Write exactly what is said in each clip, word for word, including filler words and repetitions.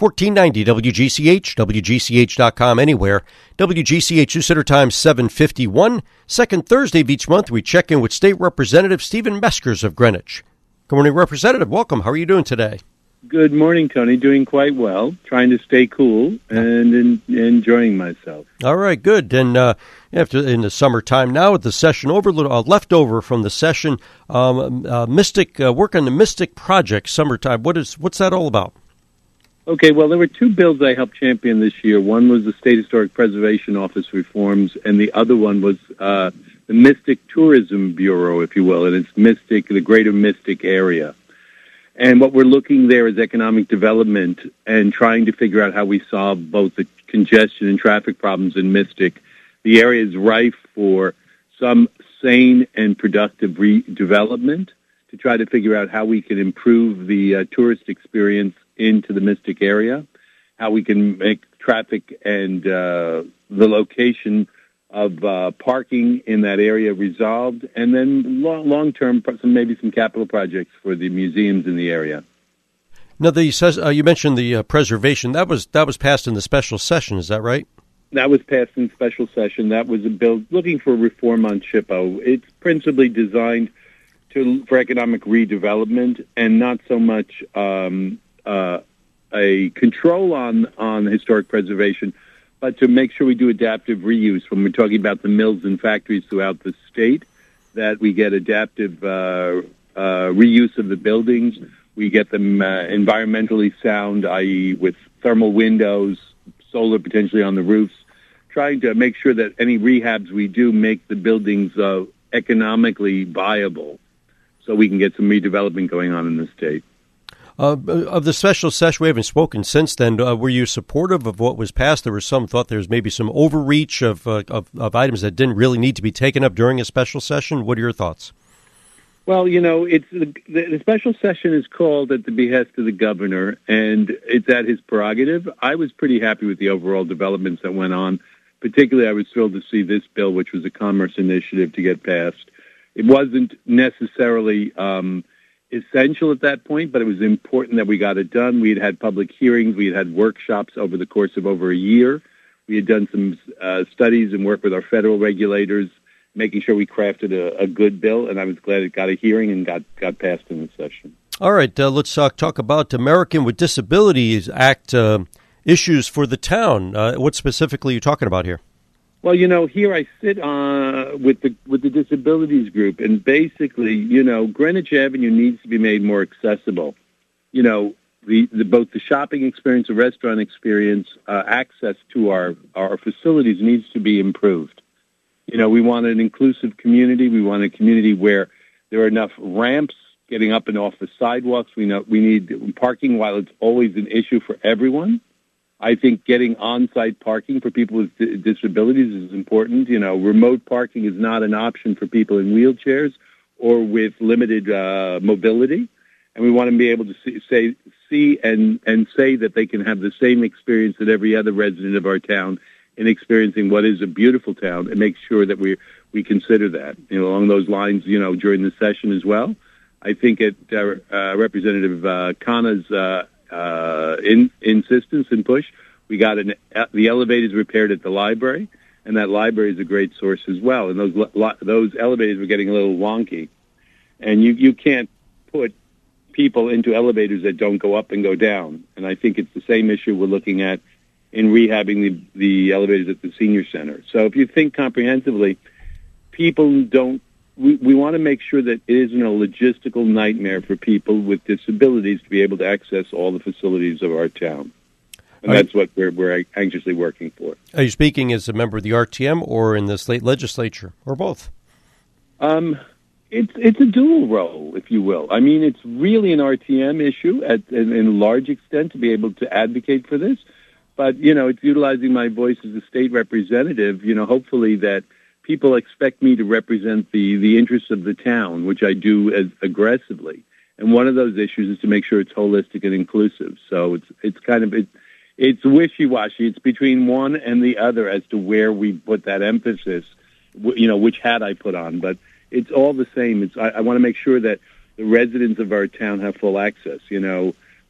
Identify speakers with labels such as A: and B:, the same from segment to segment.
A: fourteen ninety W G C H, W G C H dot com, anywhere. W G C H News Center time seven fifty-one. Second Thursday of each month, we check in with State Representative Stephen Meskers of Greenwich. Good morning, Representative. Welcome. How are you doing today?
B: Good morning, Tony. Doing quite well. Trying to stay cool and in, enjoying myself.
A: All right, good. And uh, after in the summertime now, with the session over, uh, left over from the session, um, uh, Mystic uh, work on the Mystic Project summertime. What is what's that all about?
B: Okay, well, there were two bills I helped champion this year. One was the State Historic Preservation Office reforms, and the other one was uh, the Mystic Tourism Bureau, if you will, and it's Mystic, the greater Mystic area. And what we're looking there is economic development and trying to figure out how we solve both the congestion and traffic problems in Mystic. The area is rife for some sane and productive redevelopment to try to figure out how we can improve the uh, tourist experience into the Mystic area, how we can make traffic and uh, the location of uh, parking in that area resolved, and then long, long-term, some, maybe some capital projects for the museums in the area.
A: Now, the, uh, you mentioned the uh, preservation. That was that was passed in the special session, is that right?
B: That was passed in special session. That was a bill looking for reform on SHPO. It's principally designed to for economic redevelopment and not so much um, uh, a control on, on historic preservation, but to make sure we do adaptive reuse when we're talking about the mills and factories throughout the state, that we get adaptive uh, uh, reuse of the buildings. We get them uh, environmentally sound, that is with thermal windows, solar potentially on the roofs, trying to make sure that any rehabs we do make the buildings uh, economically viable so we can get some redevelopment going on in the state.
A: Uh, of the special session, we haven't spoken since then. Uh, were you supportive of what was passed? There was some thought there was maybe some overreach of, uh, of of items that didn't really need to be taken up during a special session. What are your thoughts?
B: Well, you know, it's the, the special session is called at the behest of the governor, and it's at his prerogative. I was pretty happy with the overall developments that went on. Particularly, I was thrilled to see this bill, which was a commerce initiative, to get passed. It wasn't necessarily um, essential at that point, but it was important that we got it done. We had had public hearings. We had had workshops over the course of over a year. We had done some uh, studies and work with our federal regulators, making sure we crafted a, a good bill, and I was glad it got a hearing and got, got passed in the session.
A: All right, uh, let's uh, talk about American with Disabilities Act uh, issues for the town. Uh, what specifically are you talking about here?
B: Well, you know, here I sit uh, with the with the disabilities group, and basically, you know, Greenwich Avenue needs to be made more accessible. You know, the, the both the shopping experience, the restaurant experience, uh, access to our, our facilities needs to be improved. You know, we want an inclusive community. We want a community where there are enough ramps getting up and off the sidewalks. We know we need parking. While it's always an issue for everyone, I think getting on-site parking for people with d- disabilities is important. You know, remote parking is not an option for people in wheelchairs or with limited uh, mobility. And we want to be able to see, say, see and, and say that they can have the same experience that every other resident of our town in experiencing what is a beautiful town, and make sure that we we consider that. You know, along those lines, you know, during the session as well, I think at uh, uh, Representative uh, Khanna's uh, uh, in, insistence and push, we got an, uh, the elevators repaired at the library, and that library is a great source as well. And those lo- those elevators were getting a little wonky, and you, you can't put people into elevators that don't go up and go down. And I think it's the same issue we're looking at in rehabbing the, the elevators at the senior center. So if you think comprehensively, people don't, we, we want to make sure that it isn't a logistical nightmare for people with disabilities to be able to access all the facilities of our town. And
A: Are
B: that's
A: you,
B: what we're, we're anxiously working for.
A: Are you speaking as a member of the R T M or in the state legislature, or both?
B: Um, it's it's a dual role, if you will. I mean, it's really an R T M issue at, in, in a large extent to be able to advocate for this. But, you know, it's utilizing my voice as a state representative, you know, hopefully that people expect me to represent the, the interests of the town, which I do as aggressively. And one of those issues is to make sure it's holistic and inclusive. So it's it's kind of, it, it's wishy-washy. It's between one and the other as to where we put that emphasis, you know, which hat I put on. But it's all the same. It's I, I want to make sure that the residents of our town have full access. You know,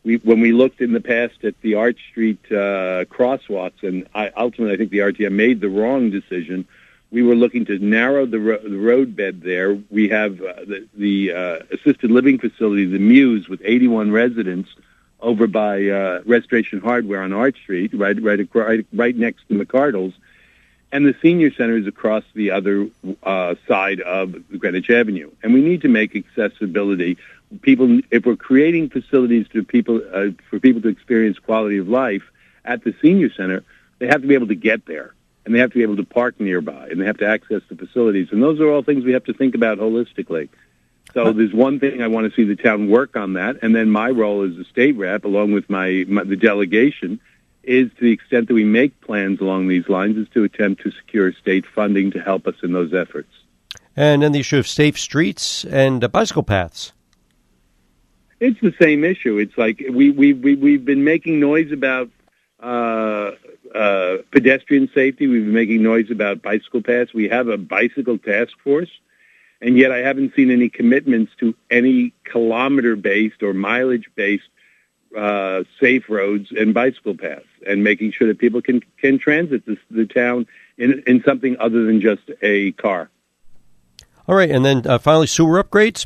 B: we, when we looked in the past at the Arch Street uh, crosswalks, and I, ultimately I think the R T M made the wrong decision. We were looking to narrow the, ro- the road bed there. We have uh, the, the uh, assisted living facility, the Muse, with eighty-one residents over by uh, Restoration Hardware on Arch Street, right, right, right, right next to McCardle's. And the senior center is across the other uh, side of Greenwich Avenue. And we need to make accessibility. People, if we're creating facilities to people uh, for people to experience quality of life at the senior center, they have to be able to get there. And they have to be able to park nearby, and they have to access the facilities. And those are all things we have to think about holistically. So there's one thing I want to see the town work on that, and then my role as a state rep, along with my, my the delegation, is to the extent that we make plans along these lines, is to attempt to secure state funding to help us in those efforts.
A: And then the issue of safe streets and uh, bicycle paths.
B: It's the same issue. It's like we, we, we, we've been making noise about uh, uh, pedestrian safety. We've been making noise about bicycle paths. We have a bicycle task force, and yet I haven't seen any commitments to any kilometer-based or mileage-based uh, safe roads and bicycle paths, and making sure that people can, can transit this, the town in, in something other than just a car.
A: All right, and then uh, finally, sewer upgrades?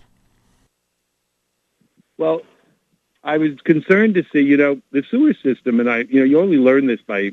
B: Well, I was concerned to see, you know, the sewer system, and I, you know, you only learn this by,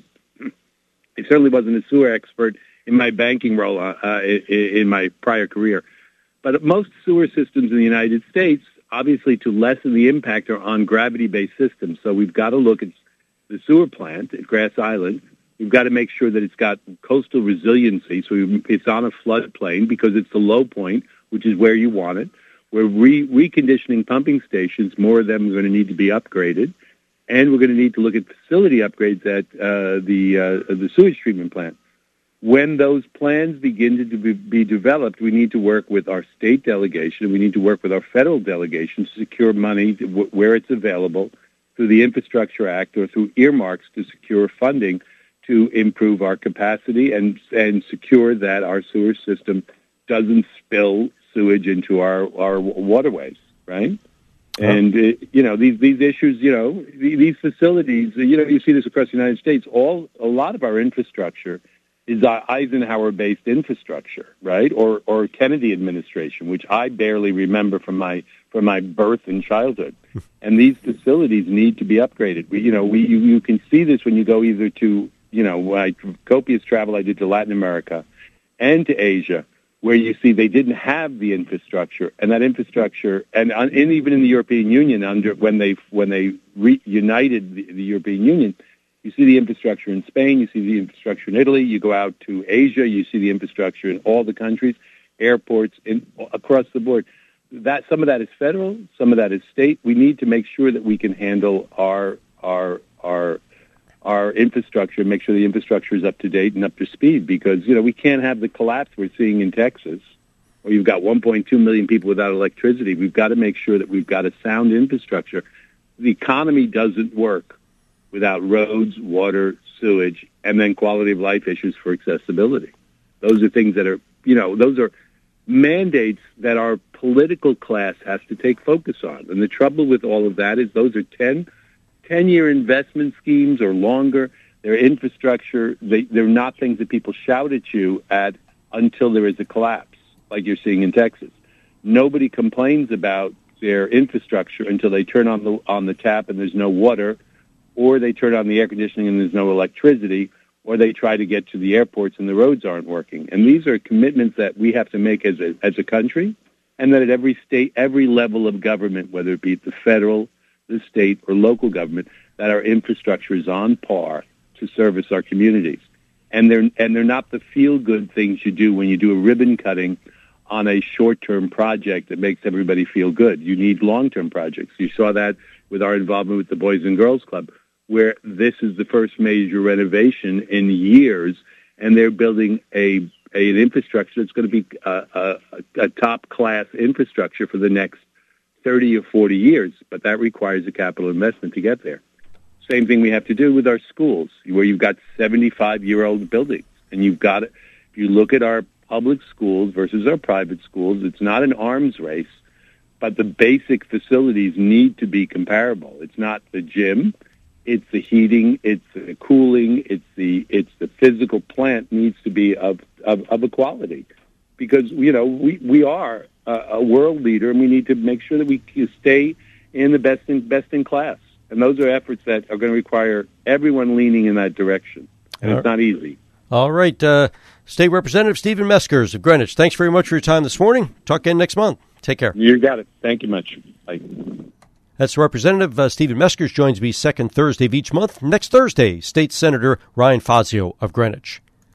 B: I certainly wasn't a sewer expert in my banking role uh, in, in my prior career, but most sewer systems in the United States, obviously to lessen the impact, are on gravity-based systems. So we've got to look at the sewer plant at Grass Island. We've got to make sure that it's got coastal resiliency, so it's on a floodplain because it's the low point, which is where you want it. We're re- reconditioning pumping stations. More of them are going to need to be upgraded. And we're going to need to look at facility upgrades at uh, the uh, the sewage treatment plant. When those plans begin to be, be developed, we need to work with our state delegation. We need to work with our federal delegation to secure money to w- where it's available through the Infrastructure Act or through earmarks to secure funding to improve our capacity and and secure that our sewer system doesn't spill sewage into our, our waterways, right? Oh. And, uh, you know, these these issues, you know, these facilities, you know, you see this across the United States, all a lot of our infrastructure is Eisenhower-based infrastructure, right? Or or Kennedy administration, which I barely remember from my from my birth and childhood. And these facilities need to be upgraded. We, you know, we you, you can see this when you go either to, you know, when I, copious travel I did to Latin America and to Asia, where you see they didn't have the infrastructure, and that infrastructure, and, and even in the European Union, under when they when they reunited the, the European Union, you see the infrastructure in Spain, you see the infrastructure in Italy. You go out to Asia, you see the infrastructure in all the countries, airports, in, across the board. That some of that is federal, some of that is state. We need to make sure that we can handle our our our. our infrastructure, make sure the infrastructure is up to date and up to speed, because, you know, we can't have the collapse we're seeing in Texas, where you've got one point two million people without electricity. We've got to make sure that we've got a sound infrastructure. The economy doesn't work without roads, water, sewage, and then quality of life issues for accessibility. Those are things that are, you know, those are mandates that our political class has to take focus on. And the trouble with all of that is those are ten ten-year investment schemes or longer. They're infrastructure. They, they're not things that people shout at you at until there is a collapse, like you're seeing in Texas. Nobody complains about their infrastructure until they turn on the on the tap and there's no water, or they turn on the air conditioning and there's no electricity, or they try to get to the airports and the roads aren't working. And these are commitments that we have to make as a, as a country, and that at every state, every level of government, whether it be at the federal, the state, or local government, that our infrastructure is on par to service our communities. And they're and they're not the feel-good things you do when you do a ribbon cutting on a short-term project that makes everybody feel good. You need long-term projects. You saw that with our involvement with the Boys and Girls Club, where this is the first major renovation in years, and they're building a, a an infrastructure that's going to be a, a, a top-class infrastructure for the next thirty or forty years, but that requires a capital investment to get there. Same thing we have to do with our schools, where you've got seventy-five-year-old buildings, and you've got, if you look at our public schools versus our private schools, it's not an arms race, but the basic facilities need to be comparable. It's not the gym. It's the heating, it's the cooling, it's the it's the physical plant needs to be of, of, of a quality. Because, you know, we, we are a, a world leader, and we need to make sure that we stay in the best in, best in class. And those are efforts that are going to require everyone leaning in that direction. And it's not easy.
A: All right. Uh, State Representative Stephen Meskers of Greenwich, thanks very much for your time this morning. Talk again next month. Take care.
B: You got it. Thank you much. Bye.
A: That's Representative uh, Stephen Meskers, joins me second Thursday of each month. Next Thursday, State Senator Ryan Fazio of Greenwich.